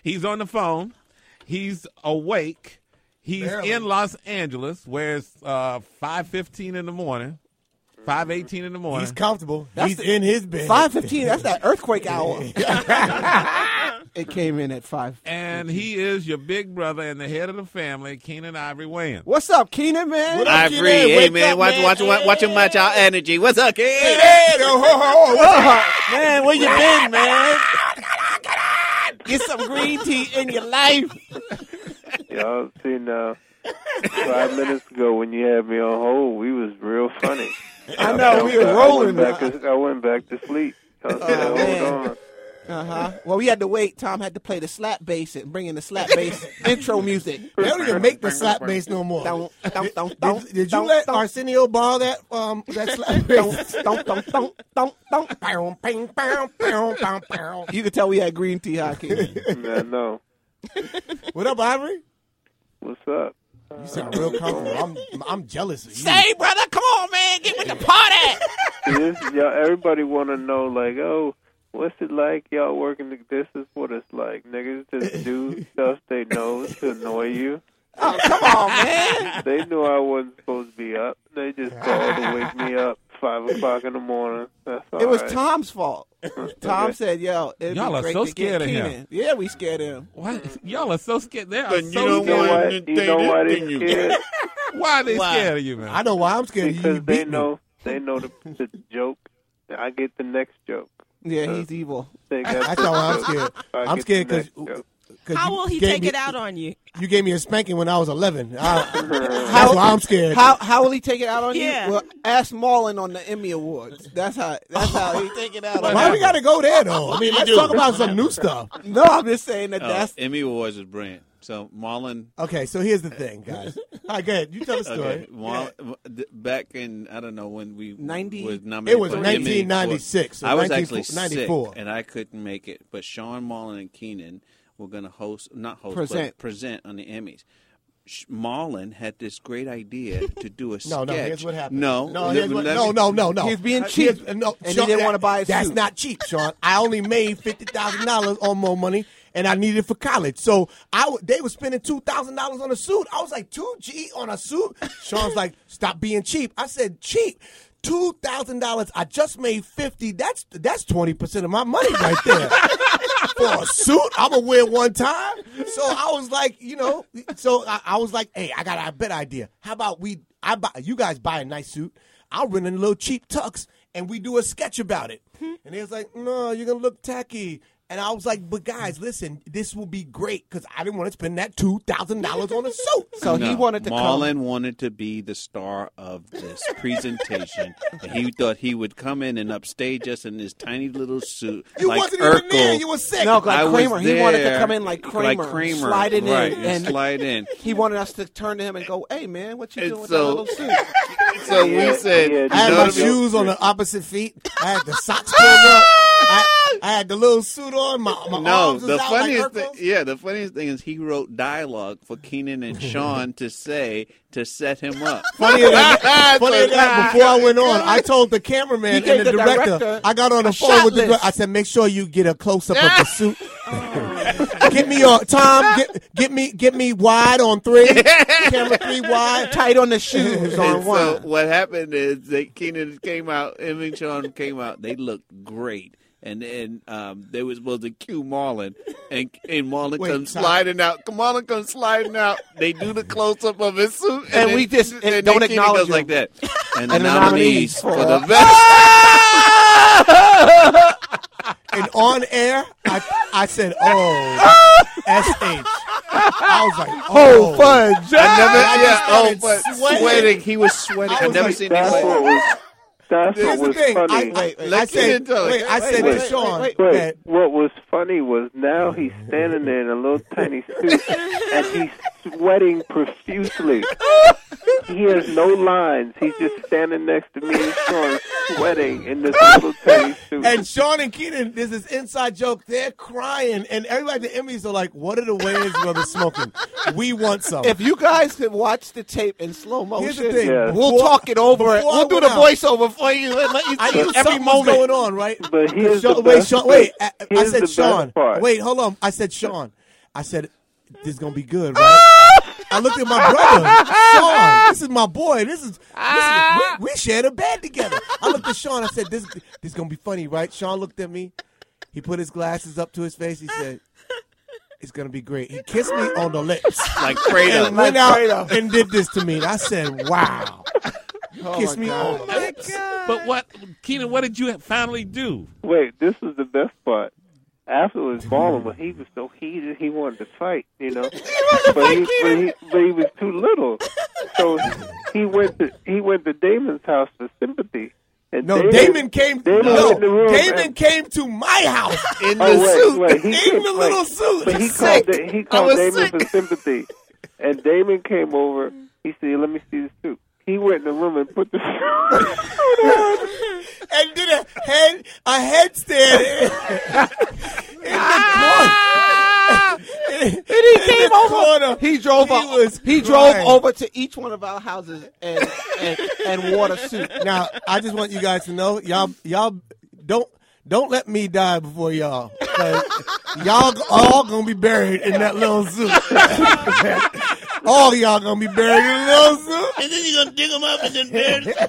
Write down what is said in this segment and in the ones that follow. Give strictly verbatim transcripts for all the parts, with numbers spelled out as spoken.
He's on the phone. He's awake. He's Barely. in Los Angeles, where it's uh, five fifteen in the morning, five eighteen in the morning. He's comfortable. That's He's the- in his bed. five fifteen, that's that earthquake hour. It came in at five. And he is your big brother and the head of the family, Keenan Ivory Wayans. What's up, Keenan, man? What up, Ivory, Keenan? hey Wake man, up, watch, man. watch, watch, watch him match our energy. What's up, kid? Hey, hey, ho, ho, ho. What's up? Man, where you been, man? Get some green tea in your life. Y'all see now, five minutes ago when you had me on hold, we was real funny. I know, we were I rolling. went back to, I went back to sleep. I said, Oh, man. hold on. Uh-huh. Well, we had to wait. Tom had to play the slap bass and bring in the slap bass intro music. They don't even make the slap bass no more. Don't, don't, don't, Did, don't, did you don't, let don't, Arsenio borrow that um that slap bass? don't, don't, don't, don't, don't. Pow, ping, pow, pow, pow, pow. You could tell we had green tea, huh, Keenan? Man, no. What up, Ivory? What's up? You sound real comfortable. I'm I'm jealous of you. Hey, brother, come on, man. Get with the party. See, this, y'all, everybody want to know, like, oh, what's it like? Y'all working? The, this is what it's like. Niggas just do stuff they know to annoy you. Oh, come on, man. They knew I wasn't supposed to be up. They just called to wake me up five o'clock in the morning. That's all It was right. Tom's fault. Tom said, yo, it'd Y'all be are great so to scared get of him. Keenan. Yeah, we scared him. What? Y'all are so scared. They are But you so don't You know scared. why? want You know why they you- scared? Why are they Why? scared of you, man? I know why I'm scared of you. You Because they beat me. know they know the, the joke. I get the next joke. Yeah, he's evil. They got That's the how I'm joke. scared. I I'm get scared the because next joke. How will he take it out on you? You gave me a spanking when I was eleven. I, that's why I'm scared. How how will he take it out on Yeah. you? Well, ask Marlon on the Emmy Awards. That's how that's how he take it out on Why you. we got to go there though? I mean, let's talk about some new stuff. No, I'm just saying that Oh, that's Emmy Awards is brilliant. So Marlon, Okay, so here's the thing, guys. All right, go ahead. You tell the story. okay, Marlon th- back in I don't know when we ninety was nominated It was for the Emmy nineteen ninety-six, for- I was nineteen actually ninety-four. sick and I couldn't make it, but Sean Marlon and Keenan were going to host, not host, Present. but present on the Emmys. Sh- Marlon had this great idea to do a sketch. No, no. Here's what happened. No, no, let here's me- what, let no, me- no, no, no. He was being Here's- cheap, no, and he Sean, didn't that- wanna buy his That's suit. not cheap, Sean. I only made fifty thousand dollars or more money, and I needed it for college. So I, w- they were spending two thousand dollars on a suit. I was like, two G on a suit. Sean's like, stop being cheap. I said, cheap. Two thousand dollars. I just made fifty. That's that's twenty percent of my money right there. For a suit, I'm gonna wear one time. So I was like, you know, so I, I was like, hey, I got a better idea. How about we? I buy you guys buy a nice suit. I'll rent in a little cheap tux, and we do a sketch about it. And he was like, no, you're gonna look tacky. And I was like, but guys, listen, this will be great because I didn't want to spend that two thousand dollars on a suit. so he No, wanted to Marlon come. wanted to be the star of this presentation. And he thought he would come in and upstage us in this tiny little suit. You like wasn't Urkel. even there. You were sick. No, like I was Kramer. He wanted to there, come in like Kramer, like Kramer, slide it right, in, and and slide in. he wanted us to turn to him and go, "Hey, man, what you And doing with so- that little suit?" So Yeah, we said, yeah, you I had know my what I mean? shoes on the opposite feet. I had the socks pulled up. I, I had the little suit on. My, my No, arms the was out funniest like thing, Urkel's. yeah, the funniest thing is he wrote dialogue for Keenan and Sean to say to set him up. Funnier than that, funnier than that, before I went on, I told the He cameraman gave and the, the director, director I got on the a phone shot with the list. director. I said, make sure you get a close up of the suit. Get me your Tom. Get, get me, get me wide on three. Camera three wide. Tight on the shoes on And so one. what happened is they Keenan came out, him and Sean came out. They looked great. And then um, they were supposed to cue Marlon, and and Marlon Wait, comes Tom. sliding out. Marlon comes sliding out. They do the close up of his suit, And then- we just- and then don't Keenan acknowledge goes him. like that. And the And the nominees nominees for for- the best. And on air, I, I said, oh, S H. I was like, oh, Oh, fudge! I never, I just yeah, oh, started but sweating. sweating. He was sweating. I I've was never like, seen That's him. what was. That's Here's what the was thing. I, funny. I, I Let said, Keenan tell it. wait, I Wait, said wait, to wait, Sean, wait, But that what was funny was now he's standing there in a little tiny suit and he's sweating profusely. He has no lines. He's just standing next to me and Sean sweating in this little tiny suit. and Sean and Keenan, there's this inside joke. They're crying, and everybody at the Emmys are like, "What are the Wayans brothers smoking? We want some." If you guys could watch the tape in slow motion, Here's the thing. Yeah. we'll Before- talk it over. before I We'll do went the out- voiceover for you and let you I see knew every something was moment. going on, right? But here's Sean, the wait, best Sean, part. wait. I, I Here's said, the Sean, best part. wait, hold on. I said, Sean, I said, "This is gonna be good, right?" I looked at my brother, Sean. This is my boy. This is, this is we, we shared a bed together. I looked at Sean. I said, "This, this is gonna be funny, right?" Sean looked at me. He put his glasses up to his face. He said, "It's gonna be great." He kissed me on the lips, Like Fredo. and went out and did this to me. And I said, "Wow." Oh Kissed my me God. on the lips. But what, Keenan? What did you finally do? Wait, this was the best part. Afterwards, Ballin, when he was so heated, he wanted to fight, you know. but, he, but, he, but he was too little, so he went to he went to Damon's house for sympathy. And No, Damon, Damon came. Damon no, went in the room Damon and- came to my house In the Oh, wait, suit. wait, he in came- the little wait. suit. But he Sick. called, Da- he I called was Damon sick. for sympathy, and Damon came over. He said, "Let me see the suit." He went in the room and put the suit on. and did a head a headstand in the corner. And he came over. Corner. He drove He up. was He drove crying. over to each one of our houses and and, and wore the suit. Now, I just want you guys to know, y'all, y'all don't don't let me die before y'all. 'Cause y'all all gonna be buried in that little suit. All y'all gonna be buried in a little suit. And then you're gonna dig them up and then bury them.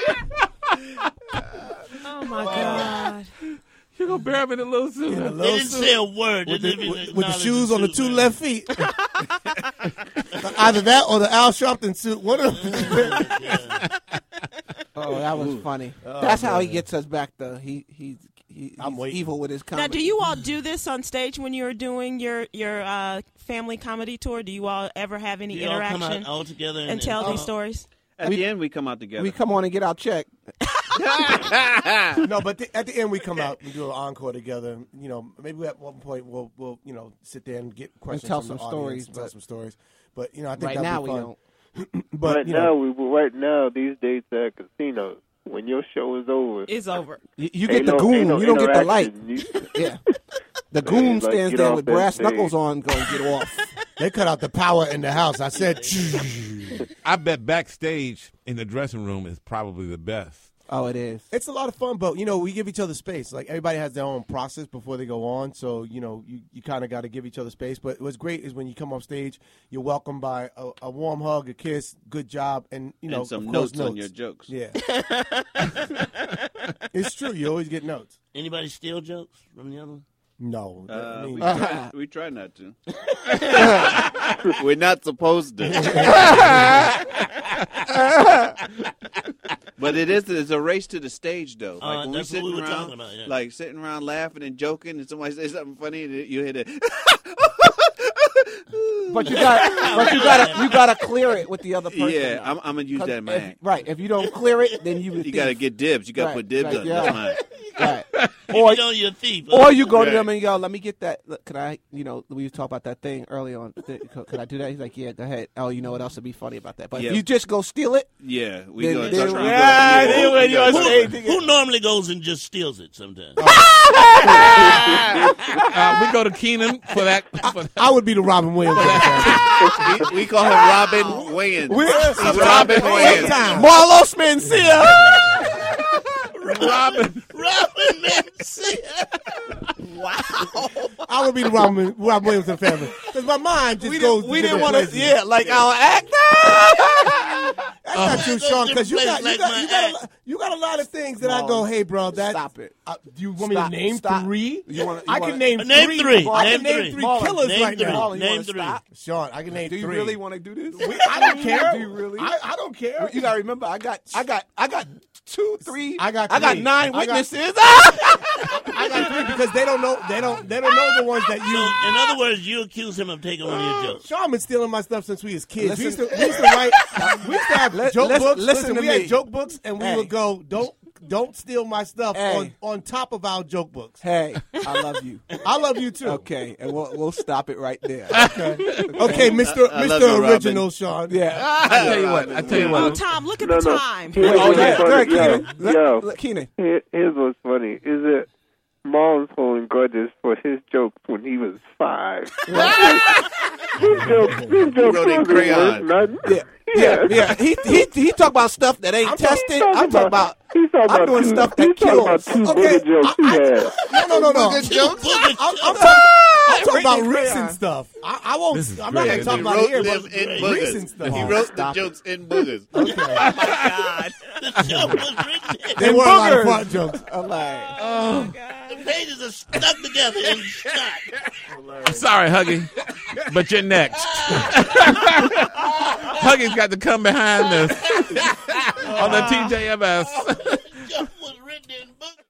Oh my God. You're gonna bury him in a little suit. In a They little didn't suit. say a word. They With the, didn't even with, with the acknowledge shoes on the suit, two man. left feet. Either that or the Al Sharpton suit. One of them. Oh, that was funny. That's how he gets us back. Though he he's he, I'm he's waiting. evil with his comedy. Now, do you all do this on stage when you're doing your your uh, family comedy tour? Do you all ever have any We all come interaction out all together and, and tell and, these stories? At the end, we come out together. We come on and get our check. No, but the, at the end we come out and do an encore together. You know, maybe at one point we'll we'll you know sit there and get questions tell from some the audience stories, and tell but- some stories. But you know, I think Right that'd now be we fun. don't. But right you now, know, we right now these dates at casinos. When your show is over, It's over. You, you ain't get the no- goon. ain't no you don't get the light. interaction. You- Yeah. The goon Like, stands get there off with that brass stage. knuckles on, going get off. they cut out the power in the house. I said, I bet backstage in the dressing room is probably the best. Oh, it is. it's a lot of fun, but you know, we give each other space. Like everybody has their own process before they go on, so you know, you, you kind of got to give each other space. But what's great is when you come off stage, you're welcomed by a, a warm hug, a kiss, good job, and you know, and some of course, notes, on your jokes. Yeah, it's true. You always get notes. Anybody steal jokes from the other one? No, Uh, I mean, we, try, we try not to. We're not supposed to. But it is it's a race to the stage, though. Like Uh, when that's we what sitting we were around, talking about, yeah. like sitting around laughing and joking, and somebody says something funny, and you hit it. But you got, but you got to, you got to clear it with the other person. Yeah, now. I'm, I'm gonna use 'Cause that in my if- act. Right. If you don't clear it, then you. You gotta get dibs. You gotta Right, put dibs right, on. yeah. That's mine. Right. Or Or you know you're a thief. or you go to Right. them and go, let me get that. Look, could I, you know, we talked about that thing early on. Th- Could I do that? He's like, yeah, go ahead. Oh, you know what else would be funny about that? But Yeah. if you just go steal it, Yeah, we Then- go. then- try to go- Yeah, yeah, then when we you're go- on who, stage, who normally goes and just steals it sometimes? Uh, we go to Keenan for that. For that. I would be the Robin Williams. of the family. we, we call him Robin Wayans. He's Robin Wayans. Time. Marlos Mencia. Robin. Robin Mencia. I would be the Robin, Robin Williams of the family because my mind just We goes. didn't, we to didn't different want to, places. yeah, like our actor. That's not true, Those Sean. Because you different got you places got like you my got, a, act. lo- you got a lot of things that I Marlon, go, hey, bro, that stop it. Uh, do you want Stop, me to name stop. three? You wanna- you I wanna- can name, Name three. I Name can name three. three Marlon, killers name right three. now. Marlon, you Name wanna three. stop? Sean, I can name Do you three. really want to do this? We- I don't care. Do you really? I, I don't care. You gotta remember, I got, I got, I got two, three. I got I got three. nine I got- witnesses. I got three because they don't know. They don't. They don't know the ones that So, you. in other words, you accuse him of taking one of your jokes. Sean been stealing my stuff since we was kids. we, used to, Listen- we used to write. We used to have Let- joke listen- books. listen to we me. had joke books, and we Hey. would go, "Don't, don't steal my stuff." Hey. On on top of our joke books. Hey, I love you. I love you too. Okay, and we'll we'll stop it right there. Okay, Mister I love Mister you, Robin. Original Sean. Yeah. I tell you what. I tell you Oh, what. Tom, look at No, the no. time. Here's Oh what's yeah, go ahead, funny. Yo, Keenan. Let- yo, let- Keenan. Here, here's what's funny is that Marlon's holding grudges for his jokes when he was five. His jokes, his jokes wrote in wasn't crayon. worth nothing. Yeah, yeah, yeah. He he he talk about stuff that ain't I'm tested. talking I'm talking about. He's talking I'm about doing two, stuff he's that talking about kills. two Okay, booger jokes he I- I- had. No, no, no, no. Two booger I'm, I'm jokes. talking. I'm talking about Written in recent crayon. stuff. I, I won't. This is I'm not great. going to talk He about wrote here, them but in recent boogers. stuff. He wrote the Stop it. jokes in boogers. Oh my God. The joke was written in. There were a lot of boogers. fart jokes. I'm like, Oh God. The pages are stuck together in shot. I'm sorry, Huggy, but you're next. Huggy's got to come behind this on the T J M S.